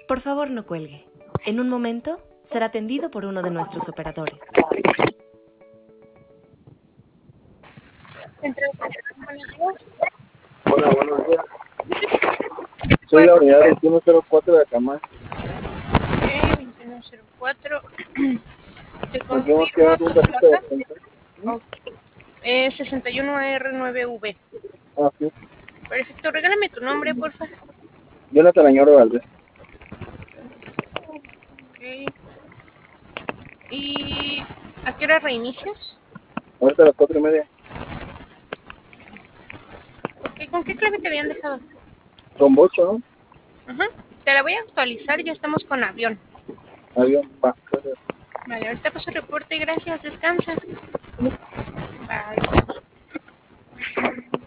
Por favor, no cuelgue. En un momento será atendido por uno de nuestros operadores. Hola, buenos días. Soy la unidad 2104 de Acamás. 2104. Te Nos tenemos que confirmo dar un tu ratito de placa. atención. Ok. Es 61R9V. Ah, sí. Perfecto, regálame tu nombre, porfa. Jonathan Añoro Valdés. Ok. ¿Y a qué hora reinicias? Ahorita a las 4:30. Ok, ¿con qué clave te habían dejado? Con Bocho, ¿no? Ajá. Te la voy a actualizar, ya estamos con avión. Avión, va. Gracias. Vale, ahorita paso el reporte, gracias, descansa. Bye.